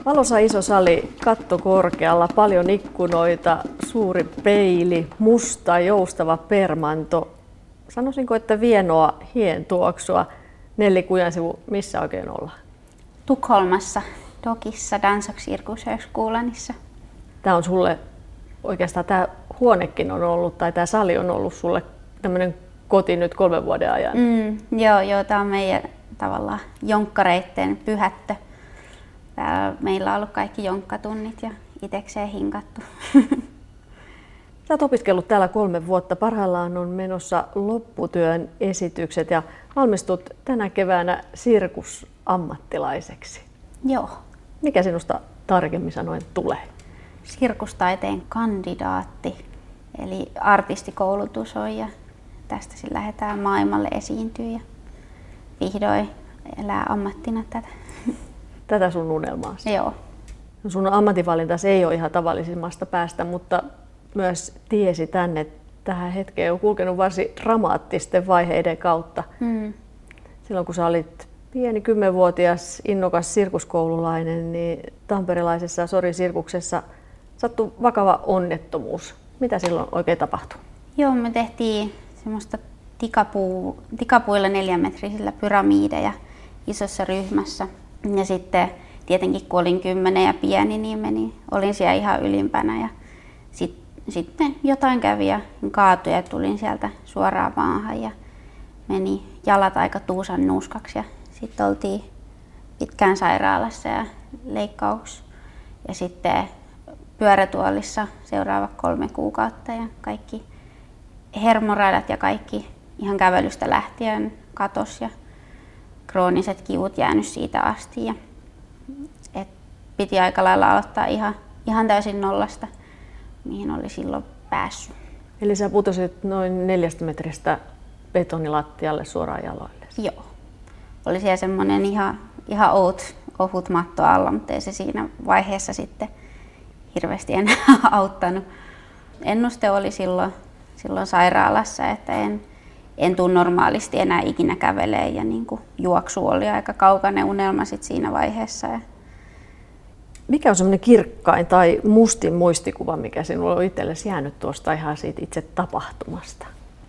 Valoisa iso sali, katto korkealla, paljon ikkunoita, suuri peili, musta joustava permanto. Sanoisinko, että vienoa hien tuoksua. Nelli Kujansivu, missä oikein ollaan? Tukholmassa, Dokissa, Dansaksirkushögskolanissa. Tämä on sulle, oikeastaan tämä huonekin on ollut, tai tämä sali on ollut sulle tämmöinen koti nyt 3 vuoden ajan. Joo, tämä on meidän tavallaan jonkkareitten pyhättö. Täällä meillä on ollut kaikki jonkkatunnit ja itekseen hinkattu. Sä oot opiskellut täällä 3 vuotta. Parhaillaan on menossa lopputyön esitykset ja valmistut tänä keväänä sirkusammattilaiseksi. Joo. Mikä sinusta tarkemmin sanoen tulee? Sirkustaiteen kandidaatti, eli artistikoulutus on ja tästä sitten lähdetään maailmalle esiintyä ja vihdoin elää ammattina tätä. Tätä sun unelmaasi? Joo. Sun ammatinvalintasi ei ole ihan tavallisimmasta päästä, mutta myös tiesi tänne tähän hetkeen on kulkenut varsin dramaattisten vaiheiden kautta. Silloin kun sä olit pieni 10-vuotias innokas sirkuskoululainen, niin tamperelaisessa Sorin sirkuksessa sattui vakava onnettomuus. Mitä silloin oikein tapahtui? Joo, me tehtiin semmoista tikapuilla 4-metrisillä pyramideja isossa ryhmässä. Ja sitten tietenkin kun olin 10 ja pieni, niin olin siellä ihan ylimpänä. Ja sitten jotain kävi ja kaatui ja tulin sieltä suoraan maahan ja meni jalat aika tuusan nuuskaksi. Ja sitten oltiin pitkään sairaalassa ja leikkaus. Ja sitten pyörätuolissa seuraavat 3 kuukautta ja kaikki hermoradat ja kaikki ihan kävelystä lähtien katos ja krooniset kivut jäänyt siitä asti. Ja piti aika lailla aloittaa ihan täysin nollasta, mihin oli silloin päässyt. Eli sä putosit noin 4 metristä betonilattialle suoraan jaloille? Joo. Oli siellä semmoinen ihan ohut matto alla, mutta ei se siinä vaiheessa sitten hirveästi enää auttanut. Ennuste oli silloin sairaalassa, että en tule normaalisti enää ikinä kävelemään ja niin kuin juoksu oli aika kaukainen unelma sit siinä vaiheessa. Mikä on semmoinen kirkkain tai mustin muistikuva, mikä sinulle on itsellesi jäänyt tuosta ihan siitä itse tapahtumasta?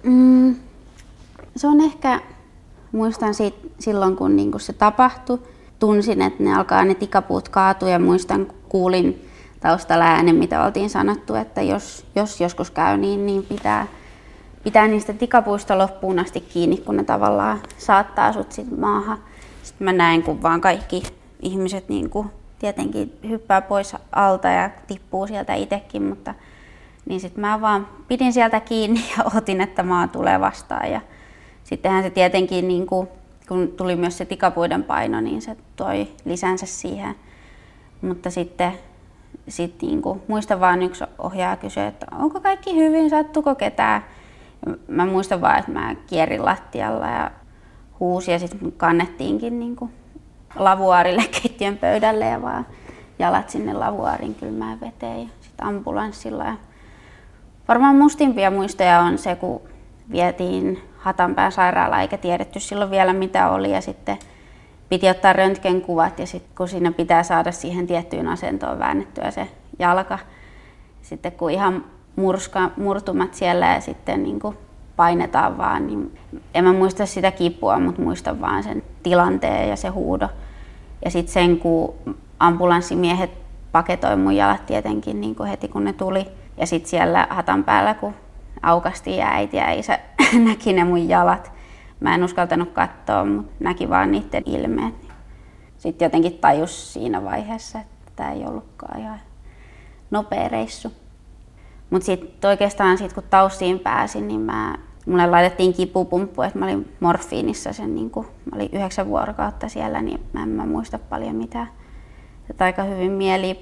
Se on ehkä, muistan silloin kun niinku se tapahtui, tunsin, että ne tikapuut kaatua ja muistan, kuulin taustalla äänen, mitä oltiin sanottu, että jos joskus käy niin pitää niistä tikapuista loppuun asti kiinni, kun ne tavallaan saattaa sut sit maahan. Sitten mä näin, kun vaan kaikki ihmiset niinku tietenkin hyppää pois alta ja tippuu sieltä itsekin, mutta niin sitten mä vaan pidin sieltä kiinni ja otin, että maa tulee vastaan. Ja sittenhän se tietenkin, niinku, kun tuli myös se tikapuiden paino, niin se toi lisänsä siihen. Mutta sitten niinku, muistan vaan yksi ohjaaja kysyi, että onko kaikki hyvin, sattuko ketään. Mä muistan vaan, että mä kierin lattialla ja huusin ja sitten kannettiinkin niinku lavuaarille keittiön pöydälle ja vaan jalat sinne lavuaarin kylmään veteen ja sitten ambulanssilla. Ja varmaan mustimpia muistoja on se, kun vietiin Hatanpään sairaalaan eikä tiedetty silloin vielä mitä oli ja sitten piti ottaa röntgenkuvat ja sitten kun siinä pitää saada siihen tiettyyn asentoon väännettyä se jalka. Sitten kun ihan murtumat siellä ja sitten niin kuin painetaan vaan, niin en mä muista sitä kipua, mutta muistan vaan sen tilanteen ja se huudo. Ja sitten sen, kun ambulanssimiehet paketoi mun jalat tietenkin niin kuin heti kun ne tuli. Ja sitten siellä Hatanpäällä, kun aukastiin ja äiti ja isä näki ne mun jalat. Mä en uskaltanut katsoa, mutta näki vaan niiden ilmeet. Sitten jotenkin tajus siinä vaiheessa, että tämä ei ollutkaan ihan nopea reissu. Mutta sitten oikeastaan kun taustiin pääsin, niin mulle laitettiin kipupumppu, että mä olin morfiinissa mä olin 9 vuorokautta siellä, niin mä en muista paljon mitään. Että aika hyvin mieli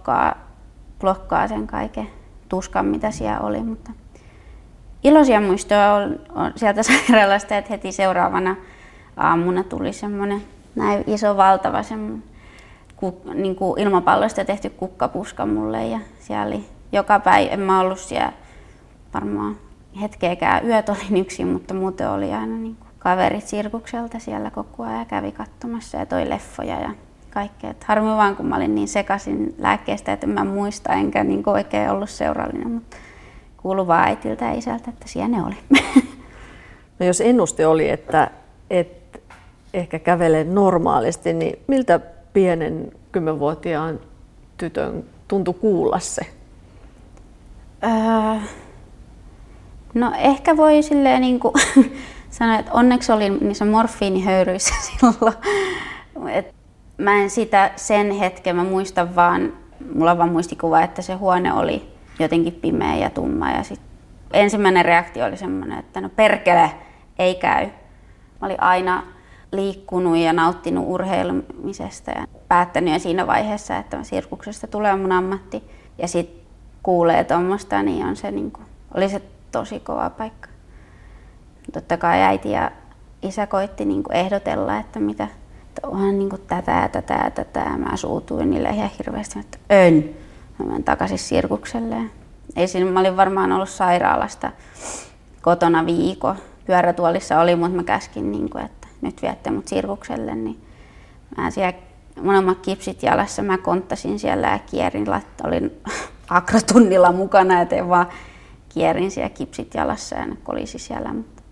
blokkaa sen kaiken tuskan, mitä siellä oli. Mutta iloisia muistoja on sieltä sairaalasta, että heti seuraavana aamuna tuli semmoinen näin iso valtava niin kuin ilmapallosta tehty kukkapuska mulle ja siellä oli joka päivä. En mä ollut siellä varmaan hetkeäkään, yöt olin yksin, mutta muuten oli aina niin kuin kaverit sirkukselta siellä koko ajan ja kävi katsomassa ja toi leffoja. Ja kaikkea. Et harmi vaan, kun mä olin niin sekaisin lääkkeestä, että mä muista, enkä niin oikein ollut seurallinen. Mutta kuului vaan äitiltä ja isältä, että siellä ne oli. No jos ennuste oli, että ehkä kävelee normaalisti, niin miltä pienen 10-vuotiaan tytön tuntui kuulla se? No ehkä voi silleen niin kuin sanoa, että onneksi olin niissä morfiinihöyryissä silloin. Et mä en sitä sen hetken, mä muistan vaan, mulla on vaan muistikuva, että se huone oli jotenkin pimeä ja tumma. Ja sit ensimmäinen reaktio oli semmoinen, että no perkele, ei käy. Mä olin aina liikkunut ja nauttinut urheilumisesta ja päättänyt jo siinä vaiheessa, että sirkuksesta tulee mun ammatti. Ja sitten kuulee tuommoista, niin on se, niin kuin, oli se tosi kova paikka. Totta kai äiti ja isä koitti niin kuin ehdotella, että mitä, että onhan niin kuin tätä. Mä suutuin niille ihan hirveästi, että en. Mä menen takaisin sirkukselle. Ei siinä, mä olin varmaan ollut sairaalasta kotona viikon. Pyörätuolissa oli, mutta mä käskin, niin kuin, että nyt viette mut sirkukselle. Niin mä siellä molemmat kipsit jalassa, mä konttasin siellä ja kierin. Olin agrotunnilla mukana ja tein vaan kierin siellä kipsit jalassa ja ne kolisi siellä, mutta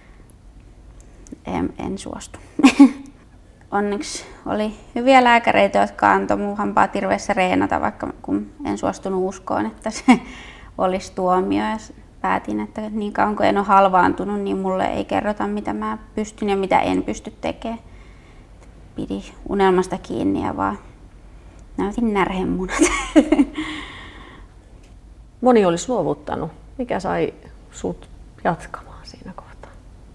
en suostu. Onneksi oli hyviä lääkäreitä, jotka antoi mun hampaatirveessä reenata, vaikka kun en suostunut uskoon, että se olisi tuomio. Ja päätin, että niin kauan kun en ole halvaantunut, niin mulle ei kerrota, mitä mä pystyn ja mitä en pysty tekemään. Pidin unelmasta kiinni ja vaan näytin närhemunat. Moni olisi luovuttanut. Mikä sai sut jatkamaan siinä kohtaa?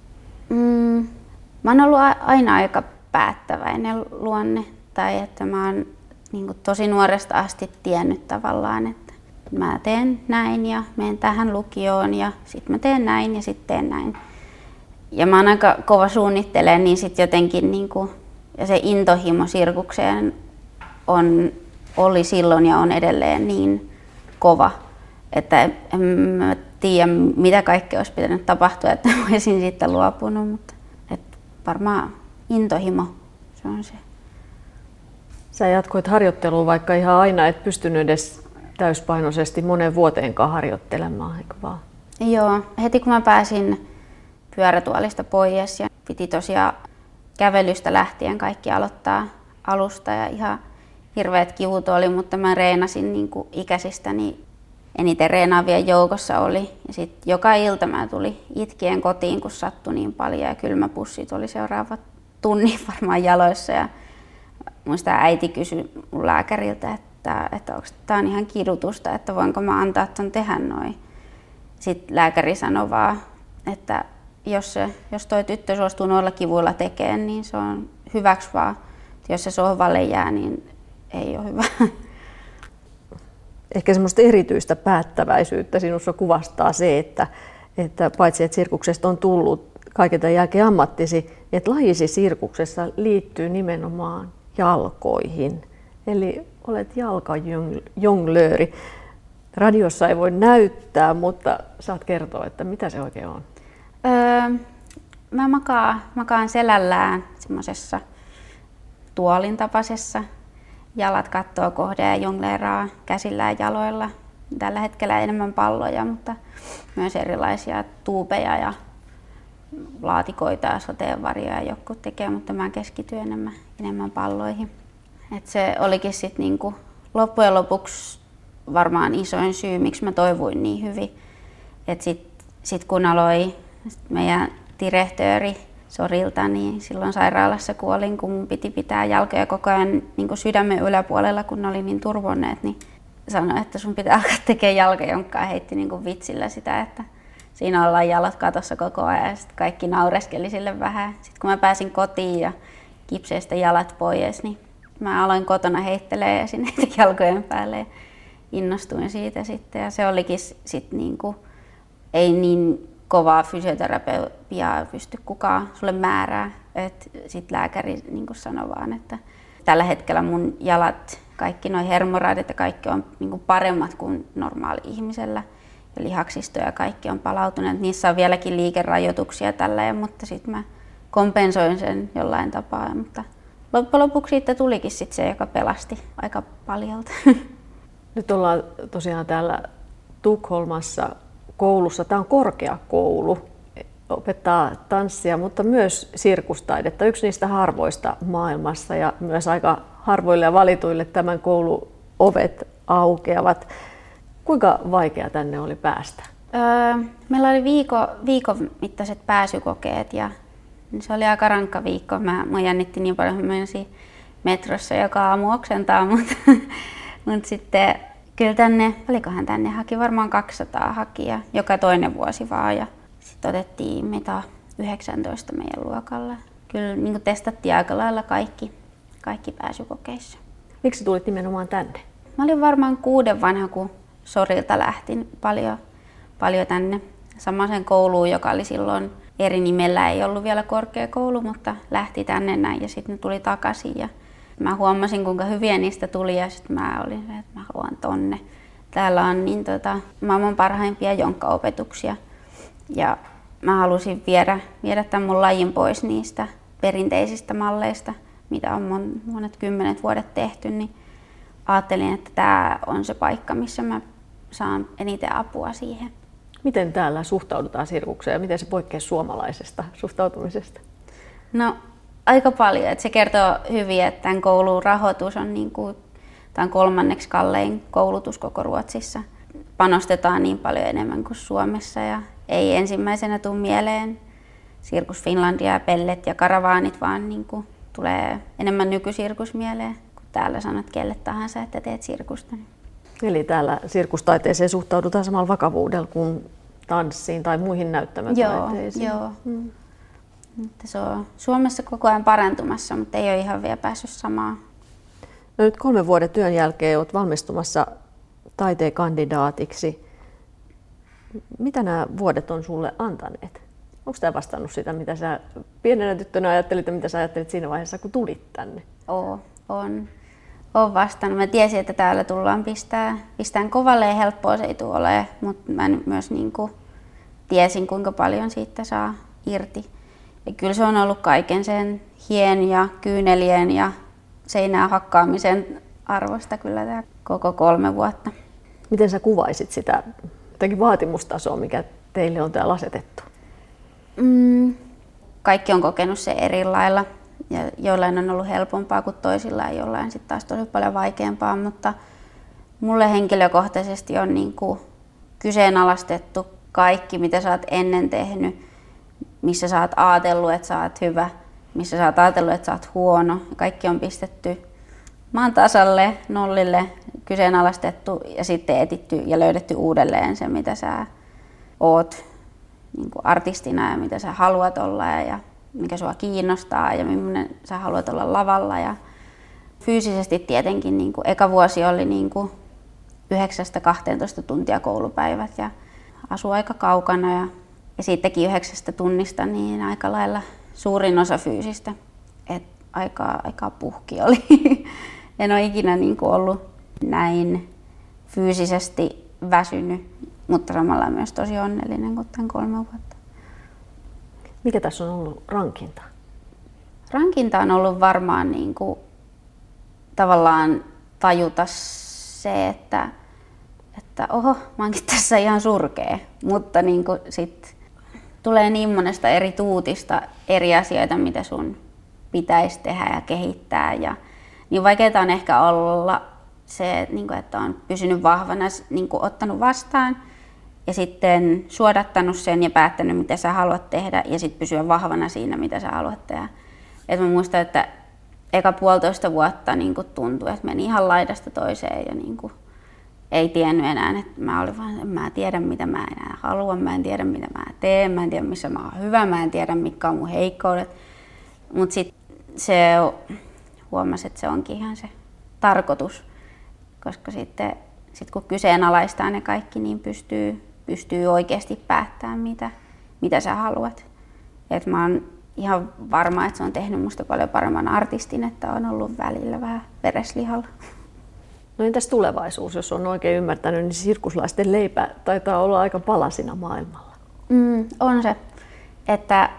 Mä oon ollut aina aika päättäväinen luonne. Tai että mä oon niin tosi nuoresta asti tiennyt tavallaan, että mä teen näin ja menen tähän lukioon ja sitten mä teen näin ja sitten teen näin. Ja mä oon aika kova suunnittelemaan, niin sitten jotenkin niinku, ja se intohimo sirkukseen oli silloin ja on edelleen niin kova, että en mä tiedä mitä kaikkea olisi pitänyt tapahtua, että mä olisin siitä luopunut, mutta varmaan intohimo, se on se. Sä jatkoit harjoittelua, vaikka ihan aina et pystynyt edes täyspainoisesti moneen vuoteenkaan harjoittelemaan, eikö vaan? Joo, heti kun mä pääsin pyörätuolista pois ja piti tosiaan kävelystä lähtien kaikki aloittaa alusta ja ihan hirveät kivut oli, mutta mä reenasin niin kuin ikäisistäni eniten reenaavien joukossa oli. Ja sitten joka ilta mä tulin itkien kotiin, kun sattui niin paljon ja kylmäpussit oli seuraavat tunnin varmaan jaloissa. Ja muistan äiti kysyi mun lääkäriltä, että onko tämä ihan kidutusta, että voinko mä antaa ton tehdä noin. Sitten lääkäri sanoi vaan, että jos toi tyttö suostuu noilla kivuilla tekemään, niin se on hyväksi vaan. Jos se sohvalle jää, niin ei ole hyvä. Ehkä semmoista erityistä päättäväisyyttä sinussa kuvastaa se, että paitsi että sirkuksesta on tullut kaiken tämän jälkeen ammattisi, että lajisi sirkuksessa liittyy nimenomaan jalkoihin. Eli olet jalkajonglööri. Radiossa ei voi näyttää, mutta saat kertoa, että mitä se oikein on. Mä makaan selällään semmoisessa tuolin tapaisessa. Jalat kattoo kohde ja jongleeraa käsillä ja jaloilla. Tällä hetkellä enemmän palloja, mutta myös erilaisia tuubeja ja laatikoita ja sateenvarjoja jotkut tekee, mutta mä keskityn enemmän palloihin. Et se olikin sit niinku loppujen lopuksi varmaan isoin syy, miksi mä toivuin niin hyvin. Et sit kun aloin meidän direktööri Sorilta, niin silloin sairaalassa kuolin, kun mun piti pitää jalkoja koko ajan niin sydämen yläpuolella, kun ne oli niin turvonneet, niin sanoi, että sun pitää alkaa tekemään jalkajonkkaa. Heitti niin vitsillä sitä, että siinä ollaan jalat katossa koko ajan ja sitten kaikki naureskeli sille vähän. Sitten kun mä pääsin kotiin ja kipseistä jalat pois, niin mä aloin kotona heittelee sinne jalkojen päälle ja innostuin siitä sitten. Ja se olikin sitten ei niin kovaa fysioterapiaa pysty kukaan sulle määrää. Sitten lääkäri sanoi vaan, että tällä hetkellä mun jalat, kaikki nuo hermoraadit ja kaikki on paremmat kuin normaali ihmisellä. Ja lihaksisto ja kaikki on palautuneet. Niissä on vieläkin liikerajoituksia tällä, mutta sitten mä kompensoin sen jollain tapaa. Mutta loppujen lopuksi siitä tulikin sit se, joka pelasti aika paljolta. Nyt ollaan tosiaan täällä Tukholmassa koulussa. Tämä on korkeakoulu, opettaa tanssia, mutta myös sirkustaidetta. Yksi niistä harvoista maailmassa ja myös aika harvoille ja valituille tämän koulun ovet aukeavat. Kuinka vaikea tänne oli päästä? Meillä oli viikon mittaiset pääsykokeet ja se oli aika rankka viikko. Mä jännitti niin paljon, että mä menisin metrossa joka aamu oksentaa, mutta sitten kyllä olikohan tänne haki varmaan 200 hakijaa joka toinen vuosi vaan ja sitten otettiin meitä 19 meidän luokalla. Kyllä niin testattiin aika lailla kaikki pääsykokeissa. Miksi tulit nimenomaan tänne? Mä olin varmaan 6 vanha, kun Sorilta lähtin paljon tänne samaiseen kouluun, joka oli silloin eri nimellä, ei ollut vielä korkeakoulu, mutta lähti tänne näin ja sitten ne tuli takaisin. Ja mä huomasin, kuinka hyviä niistä tuli ja sitten mä olin, että mä haluan tonne. Täällä on niin maailman parhaimpia jonkkaopetuksia ja mä halusin viedä tämän mun lajin pois niistä perinteisistä malleista, mitä on monet 10 vuodet tehty, niin ajattelin, että tämä on se paikka, missä mä saan eniten apua siihen. Miten täällä suhtaudutaan sirkukseen ja miten se poikkeaa suomalaisesta suhtautumisesta? No aika paljon. Että se kertoo hyvin, että tämän koulun rahoitus on tämä on 3. kallein koulutus koko Ruotsissa. Panostetaan niin paljon enemmän kuin Suomessa ja ei ensimmäisenä tule mieleen Sirkus Finlandia ja Pellet ja Karavaanit, vaan tulee enemmän nykysirkus mieleen, kun täällä sanot kelle tahansa, että teet sirkusta. Eli täällä sirkustaiteeseen suhtaudutaan samalla vakavuudella kuin tanssiin tai muihin näyttämötaiteisiin. Joo. Se on Suomessa koko ajan parantumassa, mutta ei ole ihan vielä päässyt samaan. No nyt 3 vuoden työn jälkeen olet valmistumassa taiteen kandidaatiksi. Mitä nämä vuodet on sulle antaneet? Onko tämä vastannut sitä, mitä sä pienenä tyttönä ajattelit ja mitä sä ajattelit siinä vaiheessa, kun tulit tänne? Olen vastannut. Mä tiesin, että täällä tullaan pistään kovalle ja helppoa se ei tule ole, mutta mä myös tiesin, kuinka paljon siitä saa irti. Ja kyllä se on ollut kaiken sen hien ja kyynelien ja seinään hakkaamisen arvosta kyllä tämä koko 3 vuotta. Miten sä kuvaisit sitä vaatimustasoa, mikä teille on täällä asetettu? Kaikki on kokenut se eri lailla. Ja joillain on ollut helpompaa kuin toisilla ja jollain sitten taas tosi paljon vaikeampaa, mutta mulle henkilökohtaisesti on kyseenalaistettu kaikki, mitä sä oot ennen tehnyt, missä sä oot ajatellut, että sä oot hyvä, missä sä oot ajatellut, että sä oot huono. Kaikki on pistetty maan tasalle, nollille, kyseenalaistettu ja sitten etitty ja löydetty uudelleen se, mitä sä oot artistina ja mitä sä haluat olla ja mikä sua kiinnostaa ja millainen sä haluat olla lavalla. Ja fyysisesti tietenkin eka vuosi oli 9–12 tuntia koulupäivät ja asui aika kaukana ja siitäkin 9 tunnista niin aika lailla suurin osa fyysistä. Et aika puhki oli. En ole ikinä ollut näin fyysisesti väsynyt, mutta samalla myös tosi onnellinen kuin tämän 3 vuotta. Mikä tässä on ollut rankinta? Rankinta on ollut varmaan tavallaan tajuta se, että oho, mä oonkin tässä ihan surkea. Mutta sit tulee niin monesta eri tuutista eri asioita, mitä sun pitäisi tehdä ja kehittää. Ja niin vaikeaa on ehkä olla se, että on pysynyt vahvana, ottanut vastaan. Ja sitten suodattanut sen ja päättänyt, mitä sä haluat tehdä ja sitten pysyä vahvana siinä, mitä sä haluat tehdä. Et mä muistan, että eka 1,5 vuotta tuntui, että meni ihan laidasta toiseen ja ei tiennyt enää, että mä olin vaan, mä en tiedä, mitä mä enää haluan, mä en tiedä, mitä mä teen, mä en tiedä, missä mä oon hyvä, mä en tiedä, mitkä on mun heikkoudet. Mutta sitten se huomasi, että se onkin ihan se tarkoitus, koska sitten kun kyseenalaistaa ne kaikki, niin pystyy oikeasti päättämään, mitä sä haluat. Et mä oon ihan varma, että se on tehnyt musta paljon paremman artistin, että on ollut välillä vähän vereslihalla. No entäs tulevaisuus, jos on oikein ymmärtänyt, niin sirkuslaisten leipä taitaa olla aika palasina maailmalla. On se, että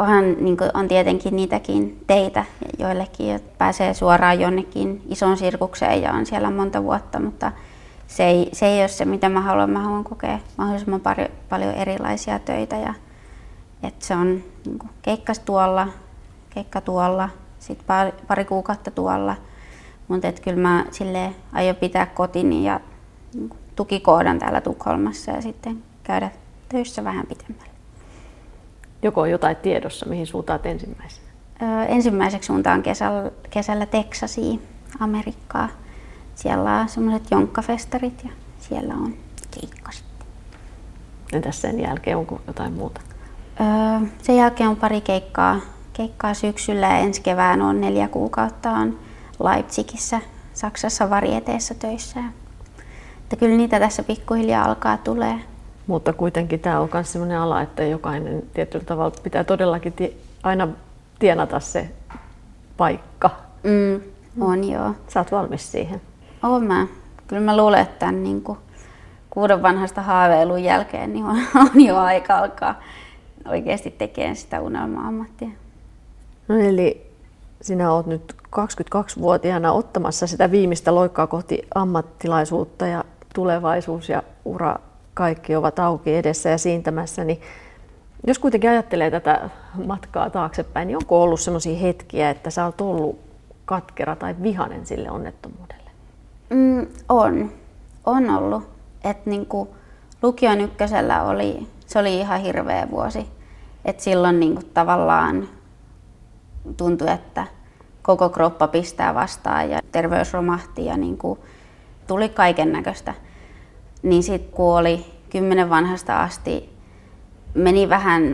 on tietenkin niitäkin teitä joillekin, että pääsee suoraan jonnekin isoon sirkukseen ja on siellä monta vuotta, mutta se ei ole se, mitä mä haluan. Mä haluan kokea mahdollisimman paljon erilaisia töitä. Ja, että se on niin kuin keikka tuolla, sitten pari kuukautta tuolla. Mutta kyllä mä silleen aion pitää kotini ja niin kuin tukikoodan täällä Tukholmassa ja sitten käydä töissä vähän pitemmälle. Joko on jotain tiedossa, mihin suuntaat ensimmäisenä? Ensimmäiseksi suuntaan kesällä Teksasiin, Amerikkaa. Siellä on semmoiset jonkkafestarit ja siellä on keikka sitten. Entäs sen jälkeen, onko jotain muuta? Sen jälkeen on pari keikkaa syksyllä ja ensi kevään on 4 kuukautta on Leipzigissä, Saksassa varieteessa töissä. Että kyllä niitä tässä pikkuhiljaa alkaa tulee. Mutta kuitenkin tämä on myös sellainen ala, että jokainen tietyllä tavalla pitää todellakin aina tienata se paikka. On joo. Sä oot valmis siihen? Oon mä. Kyllä mä luulen, että tämän niin 6 vanhasta haaveilun jälkeen niin on jo aika alkaa oikeasti tekemään sitä unelma-ammattia. No eli sinä oot nyt 22-vuotiaana ottamassa sitä viimeistä loikkaa kohti ammattilaisuutta ja tulevaisuus ja ura, kaikki ovat auki edessä ja siintämässä. Niin jos kuitenkin ajattelee tätä matkaa taaksepäin, niin onko ollut sellaisia hetkiä, että sä oot ollut katkera tai vihainen sille onnettomuudelle? On ollut. Et niinku lukion ykkösellä se oli ihan hirveä vuosi. Et silloin niinku tavallaan tuntui, että koko kroppa pistää vastaan ja terveys romahti ja niinku tuli kaiken näköistä. Niin sitten kun oli 10 vanhasta asti, meni vähän,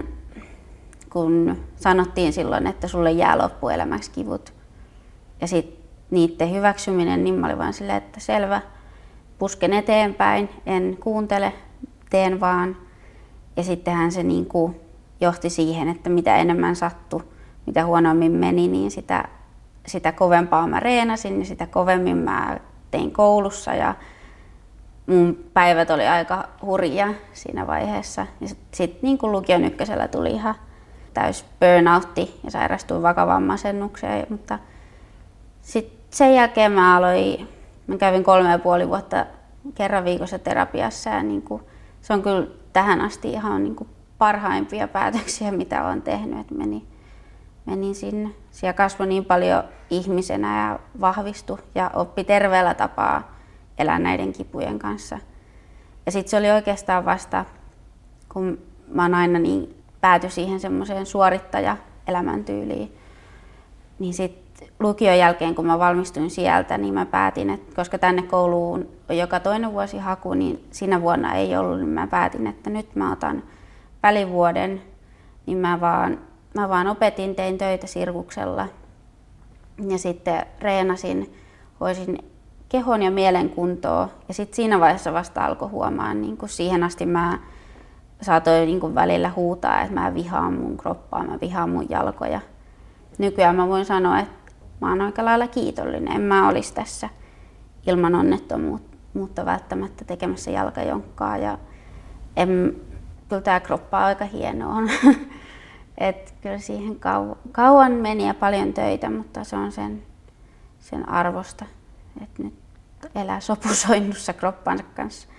kun sanottiin silloin, että sulle jää loppuelämäksi kivut. Ja sitten niiden hyväksyminen, niin mä olin vaan silleen, että selvä, pusken eteenpäin, en kuuntele, teen vaan. Ja sittenhän se niinku johti siihen, että mitä enemmän sattui, mitä huonommin meni, niin sitä kovempaa mä reenasin ja sitä kovemmin mä tein koulussa. Ja mun päivät oli aika hurjia siinä vaiheessa. Ja sitten niin kuin lukion ykkösellä tuli ihan täys burnoutti ja sairastuin vakavaan masennukseen. Mutta sitten sen jälkeen mä kävin 3,5 vuotta kerran viikossa terapiassa. Ja niin kuin, se on kyllä tähän asti ihan niin kuin parhaimpia päätöksiä, mitä olen tehnyt. Et menin sinne. Siellä kasvoi niin paljon ihmisenä ja vahvistui ja oppi terveellä tapaa elää näiden kipujen kanssa. Ja sitten se oli oikeastaan vasta, kun mä oon aina niin pääty siihen semmoiseen suorittaja-elämäntyyliin, niin sitten lukion jälkeen, kun mä valmistuin sieltä, niin mä päätin, että koska tänne kouluun on joka toinen vuosi haku, niin siinä vuonna ei ollut, niin mä päätin, että nyt mä otan välivuoden, niin mä vaan opetin, tein töitä sirkuksella ja sitten reenasin, hoisin kehon ja mielen kuntoa. Ja sitten siinä vaiheessa vasta alkoi huomaan, niin kun siihen asti mä saatoin niin kun välillä huutaa, että mä vihaan mun kroppaa, mä vihaan mun jalkoja. Nykyään mä voin sanoa, että mä oon aika lailla kiitollinen. En mä olisi tässä ilman onnettomuutta välttämättä tekemässä jalkajonkkaa. Ja kyllä tää kroppa on aika hienoa. Et kyllä siihen kauan meni ja paljon töitä, mutta se on sen arvosta. Että nyt elää sopusoinnussa kroppansa kanssa.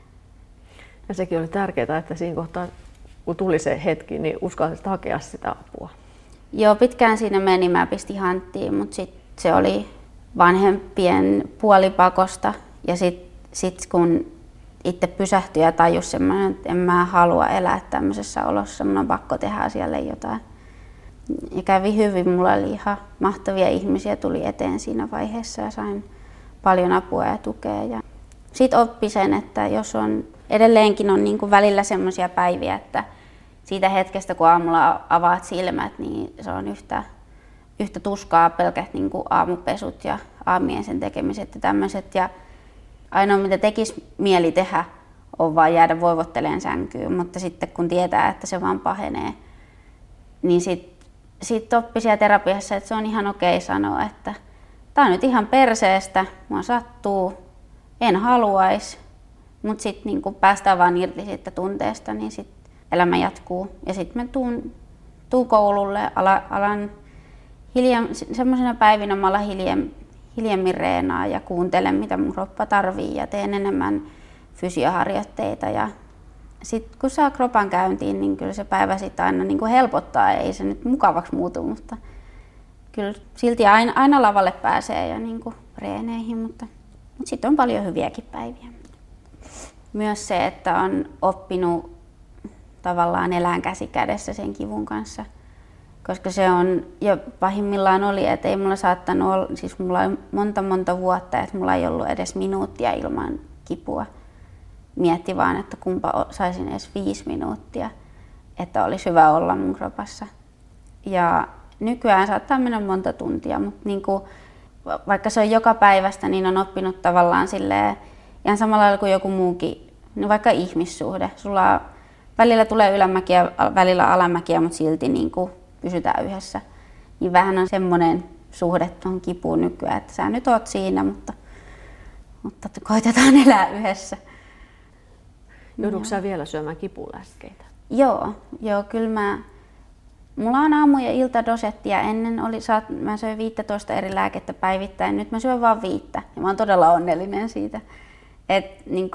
Ja sekin oli tärkeää, että siinä kohtaa, kun tuli se hetki, niin uskalsit hakea sitä apua. Joo, pitkään siinä meni. Mä pistin hanttiin, mutta sitten se oli vanhempien puolipakosta. Ja sitten kun itse pysähtyi ja tajusi semmoinen, että en mä halua elää tämmöisessä olossa, mun on pakko tehdä asialle jotain. Ja kävi hyvin, mulla oli ihan mahtavia ihmisiä, tuli eteen siinä vaiheessa ja sain paljon apua ja tukea. Ja sitten oppi sen, että jos edelleenkin on niin kuin välillä semmoisia päiviä, että siitä hetkestä kun aamulla avaat silmät, niin se on yhtä tuskaa pelkät niin kuin aamupesut ja aamien sen tekemiset ja tämmöiset. Ja ainoa mitä tekisi mieli tehdä on vaan jäädä voivotteleen sänkyyn, mutta sitten kun tietää, että se vaan pahenee, niin sitten oppi siellä terapiassa, että se on ihan okei sanoa, että tää on nyt ihan perseestä, mua sattuu, en haluaisi, mutta sitten niin kun päästään vaan irti siitä tunteesta, niin sitten elämä jatkuu. Ja sitten mä tuu koululle, alan semmoisena päivinä mä alan hiljemmin reenaa ja kuuntelen, mitä mun kroppa tarvii ja teen enemmän fysioharjoitteita. Ja sitten kun saa kropan käyntiin, niin kyllä se päivä sitten aina niin kuin helpottaa. Ei se nyt mukavaksi muutu, mutta kyllä silti aina lavalle pääsee ja niin kuin reeneihin, mutta sitten on paljon hyviäkin päiviä. Myös se, että on oppinut tavallaan elään käsi kädessä sen kivun kanssa. Koska se on, ja pahimmillaan oli, että ei mulla saattanut olla, siis mulla oli monta vuotta, että mulla ei ollut edes minuuttia ilman kipua. Mietti vaan, että kumpa saisin edes 5 minuuttia, että olisi hyvä olla mun kropassa. Ja nykyään saattaa mennä monta tuntia, mutta niin kuin, vaikka se on joka päivästä, niin on oppinut tavallaan silleen, ihan samalla lailla kuin joku muukin, no vaikka ihmissuhde. Sulla välillä tulee ylämäkiä, välillä alamäkiä, mutta silti niin kuin pysytään yhdessä. Niin vähän on semmoinen suhde tuohon kipuun nykyään, että sä nyt oot siinä, mutta koitetaan elää yhdessä. Joudutko sä vielä syömään kipulääkkeitä? Joo, kyllä mulla on aamu- ja iltadosetti ja ennen mä söin 15 eri lääkettä päivittäin. Nyt mä syön vaan 5 ja mä oon todella onnellinen siitä. Niin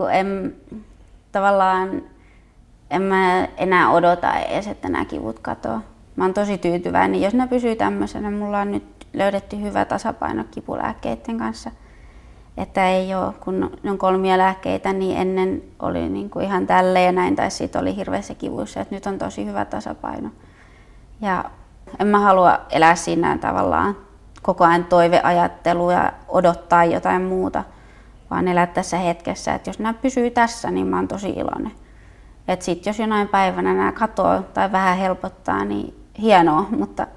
en mä enää odota edes, että nämä kivut katoaa. Mä oon tosi tyytyväinen, jos ne pysyy tämmöisenä. Mulla on nyt löydetty hyvä tasapaino kipulääkkeiden kanssa. Että ei ole, kun ne on 3 lääkkeitä, niin ennen oli niin kuin ihan tälleen ja näin, tai sitten oli hirveässä kivuissa, että nyt on tosi hyvä tasapaino. Ja en mä halua elää siinä tavallaan koko ajan toiveajattelu ja odottaa jotain muuta, vaan elää tässä hetkessä, että jos nämä pysyy tässä, niin mä oon tosi iloinen. Että sitten jos jonain päivänä nämä katoaa tai vähän helpottaa, niin hienoa, mutta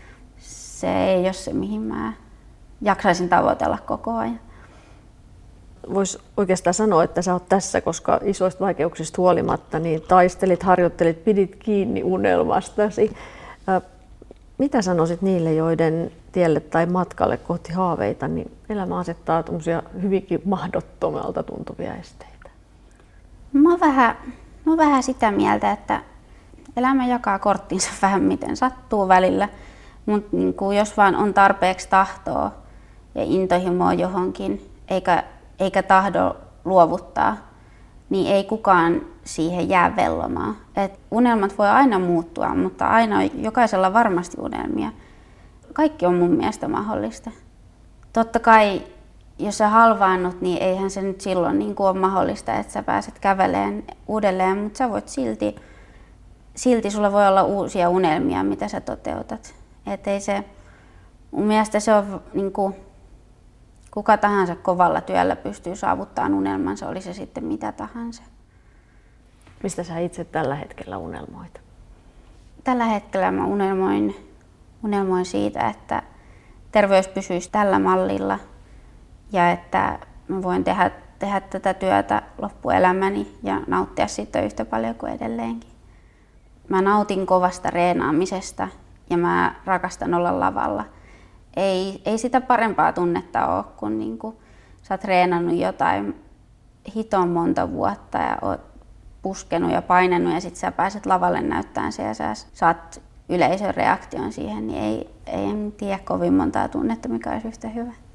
se ei ole se, mihin mä jaksaisin tavoitella koko ajan. Voisi oikeastaan sanoa, että sä oot tässä, koska isoista vaikeuksista huolimatta niin taistelit, harjoittelit, pidit kiinni unelmastasi. Mitä sanoisit niille, joiden tielle tai matkalle kohti haaveita, niin elämä asettaa hyvinkin mahdottomalta tuntuvia esteitä? Mä oon vähän sitä mieltä, että elämä jakaa korttinsa vähän miten sattuu välillä, mutta niin jos vaan on tarpeeksi tahtoa ja intohimoa johonkin, eikä tahdo luovuttaa, niin ei kukaan siihen jää vellomaan. Unelmat voi aina muuttua, mutta aina jokaisella varmasti unelmia. Kaikki on mun mielestä mahdollista. Totta kai, jos sä halvaannut, niin eihän se nyt silloin niin kuin ole mahdollista, että sä pääset kävelemään uudelleen, mutta sä voit silti sulla voi olla uusia unelmia, mitä sä toteutat. Mun mielestä se on niin kuin, kuka tahansa kovalla työllä pystyy saavuttamaan unelmansa, oli se sitten mitä tahansa. Mistä sä itse tällä hetkellä unelmoit? Tällä hetkellä mä unelmoin siitä, että terveys pysyisi tällä mallilla ja että mä voin tehdä tätä työtä loppuelämäni ja nauttia siitä yhtä paljon kuin edelleenkin. Mä nautin kovasta reenaamisesta ja mä rakastan olla lavalla. Ei sitä parempaa tunnetta ole, kun niinku sä oot treenannut jotain hiton monta vuotta ja oot puskenut ja painanut ja sitten sä pääset lavalle näyttämään sen ja sä saat yleisön reaktion siihen, niin ei en tiedä kovin montaa tunnetta, mikä olisi yhtä hyvä.